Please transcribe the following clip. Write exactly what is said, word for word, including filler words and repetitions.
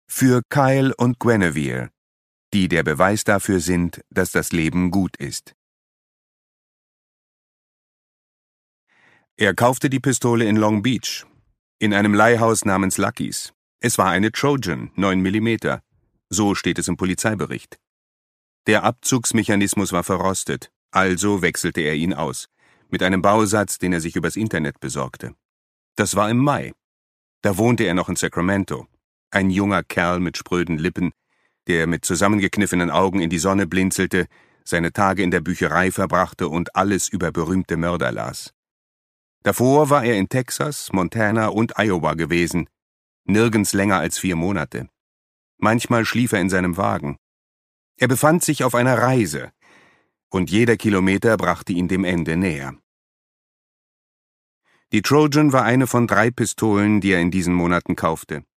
Für Kyle und Guinevere, die der Beweis dafür sind, dass das Leben gut ist. Er kaufte die Pistole in Long Beach, in einem Leihhaus namens Lucky's. Es war eine Trojan, neun Millimeter. So steht es im Polizeibericht. Der Abzugsmechanismus war verrostet, also wechselte er ihn aus, mit einem Bausatz, den er sich übers Internet besorgte. Das war im Mai. Da wohnte er noch in Sacramento. Ein junger Kerl mit spröden Lippen, der mit zusammengekniffenen Augen in die Sonne blinzelte, seine Tage in der Bücherei verbrachte und alles über berühmte Mörder las. Davor war er in Texas, Montana und Iowa gewesen, nirgends länger als vier Monate. Manchmal schlief er in seinem Wagen. Er befand sich auf einer Reise, und jeder Kilometer brachte ihn dem Ende näher. Die Trojan war eine von drei Pistolen, die er in diesen Monaten kaufte.